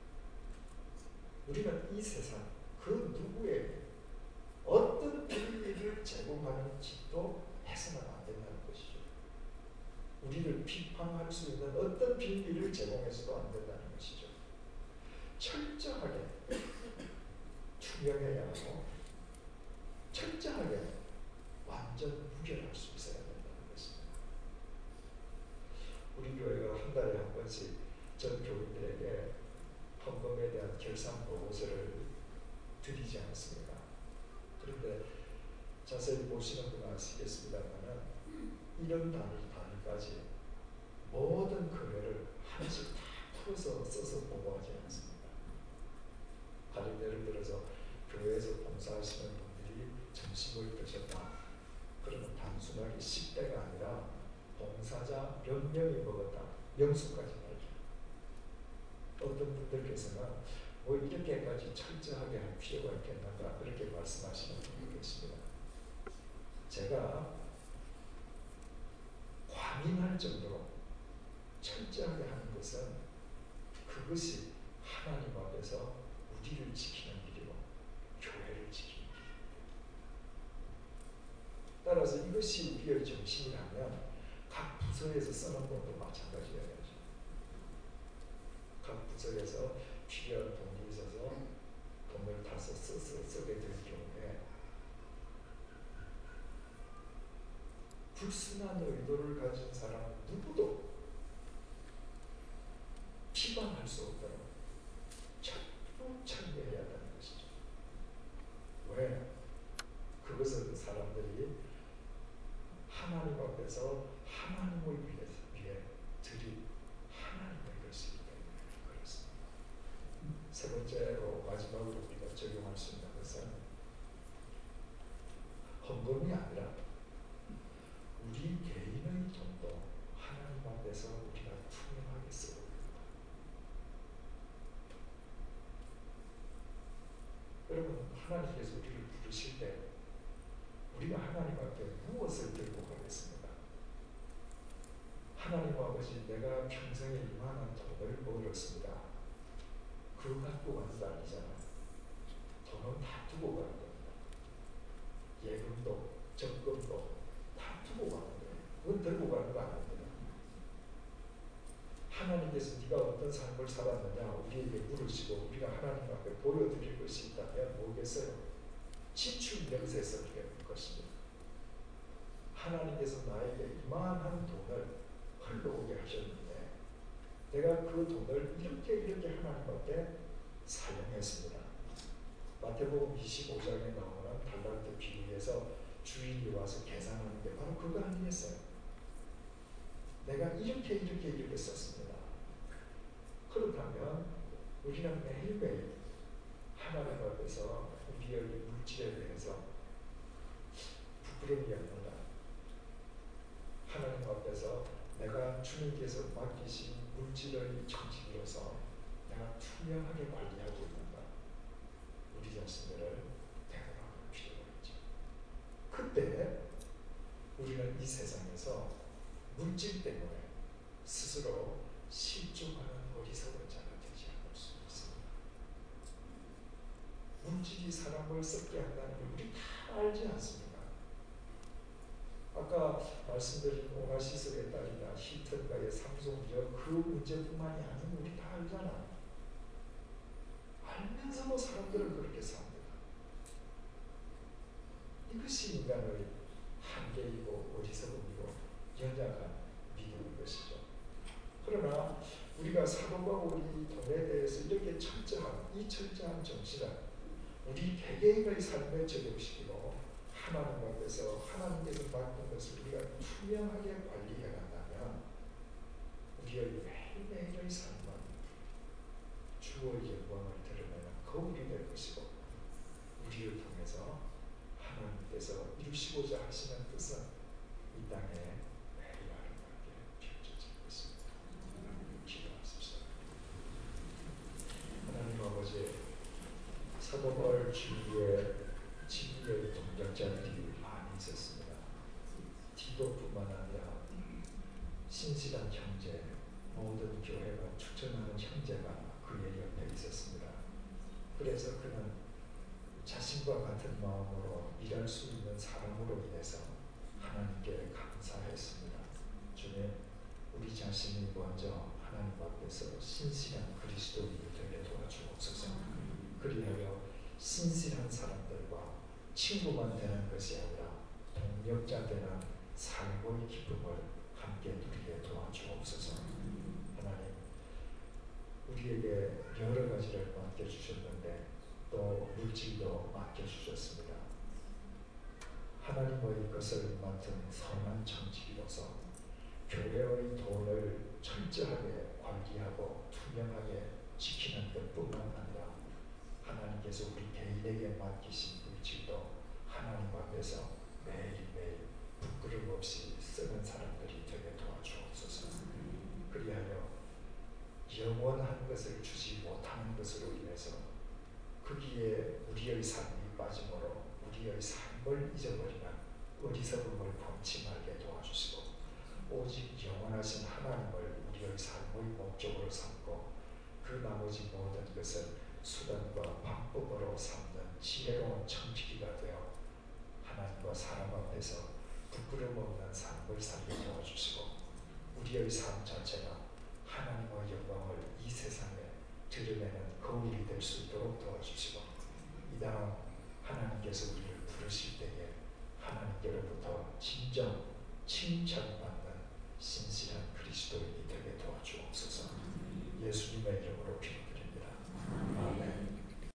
우리는 이 세상 그 누구에게 어떤 비밀을 제공하는지도 해서는 안 된다는 것이죠. 우리를 비판할 수 있는 어떤 비밀을 제공해서도 안 된다는 것이죠. 철저하게 투명해야 하고 철저하게 완전 무결할 수 있어야 된다는 것입니다. 우리 교회가 한 달에 한 번씩 전 교인들에게 헌금에 대한 결산 보고서를 드리지 않습니다. 그런데 자세히 보시는 분은 아시겠습니다만 이런 단위까지 모든 금액을 하나씩 다 풀어서 써서 보고하지 않습니다. 가령 예를 들어서 교회에서 봉사하시는 분들이 점심을 드셨다. 그러면 단순하게 10대가 아니라 봉사자 몇 명이 먹었다. 명수까지 말이죠. 어떤 분들께서는 뭐 이렇게까지 철저하게 할 필요가 있겠는가 그렇게 말씀하시는 분이 계십니다. 제가 과민할 정도로 철저하게 하는 것은 그것이 하나님 앞에서 우리를 지키는 일이고 교회를 지키는 일입니다. 따라서 이것이 우리의 정신이라면 각 부서에서 쓰는 것도 마찬가지예요. 각 부서에서 필요한 돈이 있어서 돈을 다 쓰게 될 경우에 불순한 의도를 가진 사람 누구도 비방할 수 없도록 철두철미해야 한다는 것이죠. 왜? 그것은 사람들이 하나님 앞에서 하나님을 위해 드린 하나님의 것이기 때문에 그렇습니다. 세 번째로 마지막으로 우리가 적용할 수 있는 것은 헌금이 아니라 우리 개인의 돈도 하나님 앞에서 우리가 투명하게 쓰고 있다. 여러분 하나님께서 우리를 부르실 때 우리가 하나님 앞에 무엇을 들고 가겠습니까? 하나님 아버지 내가 평생에 이만한 돈을 벌었습니다. 그거 갖고 가는 게 아니잖아요. 돈은 다 두고 가는 겁니다. 예금도 적금도 다 두고 가는 거예요. 그건 들고 가는 거 아닙니다. 하나님께서 네가 어떤 삶을 살았느냐 우리에게 물으시고 우리가 하나님 앞에 보여드릴 것이 있다면 뭐겠어요? 지출 명세서를 할 것입니다. 하나님께서 나에게 이만한 돈을 흘러오게 하셨는데 내가 그 돈을 이렇게 하나님 앞에 사용했습니다. 마태복음 25장에 나오는 달란트 비유에서 주인이 와서 계산하는 게 바로 그거 아니겠어요? 내가 이렇게 썼습니다. 그렇다면 우리는 매일매일 하나님 앞에 앞에서 우리의 물질에 대해서 부끄러움이 없는가? 하나님 앞에서 내가 주님께서 맡기신 물질의 정직으로서 내가 투명하게 관리하고 있는가? 우리 자신들을 되돌아볼 필요가 있죠. 그때 우리는 이 세상에서 물질 때문에 스스로 실족하는 어리석은 자가 되지 않을 수 있습니다. 물질이 사람을 썩게 한다는 걸 우리 다 알지 않습니까? 아까 말씀드린 오나시스의 딸이나 힐튼과의 상속력 그 문제뿐만이 아니고 우리 다 알잖아. 알면서도 사람들은 그렇게 삽니다. 이것이 인간의 한계이고 어리석음이고 연약한 믿음인 것이죠. 그러나 우리가 사도가 우리 돈에 대해서 이렇게 이 철저한 정신을 우리 개개인의 삶에 적용시키고 하나님 앞에서 하나님께서 맡긴 것을 우리가 투명하게 관리해 간다면 우리의 매일매일의 삶은 주의 영광을 드러내는 거울이 될 것이고 우리를 통해서 하나님께서 이루시고자 하시는 뜻은 이 땅에 매일 아름답게 펼쳐질 것입니다. 기도하십시오. 하나님 아버지, 사도 바울 주위에 진리의 동역자들이 많이 있었습니다. 디도뿐만 아니라 신실한 형제, 모든 교회가 추천하는 형제가 그의 옆에 있었습니다. 그래서 그는 자신과 같은 마음으로 일할 수 있는 사람으로 인해서 하나님께 감사했습니다. 주님, 우리 자신이 먼저 하나님 앞에서 신실한 그리스도인이 되게 도와주옵소서. 그리하여 신실한 사람들과 친구만 되는 것이 아니라 동역자 되는 삶의 기쁨을 함께 누리게 도와주옵소서. 하나님, 우리에게 여러 가지를 맡겨주셨는데 또 물질도 맡겨주셨습니다. 하나님의 것을 맡은 선한 정직이로서 교회의 돈을 철저하게 관리하고 투명하게 지키는 것뿐만 아니라 하나님께서 우리 개인에게 맡기신 물질도 하나님 앞에서 매일매일 부끄럼 없이 쓰는 사람들이 되게 도와주옵소서. 그리하여 영원한 것을 주지 못하는 것으로 인해서 거기에 우리의 삶이 빠짐으로 우리의 삶을 잊어버리는 어리석음을 범치 말게 도와주시고 오직 영원하신 하나님을 우리의 삶의 목적으로 삼고 그 나머지 모든 것을 수단과 방법으로 삼는 지혜로운 청지기가 되어 하나님과 사람 앞에서 부끄럼 없는 삶을 살게 도와주시고 우리의 삶 자체가 하나님의 영광을 이 세상에 드러내는 거울이 될 수 있도록 도와주시고 이 다음 하나님께서 우리를 부르실 때에 하나님께로부터 진정 칭찬과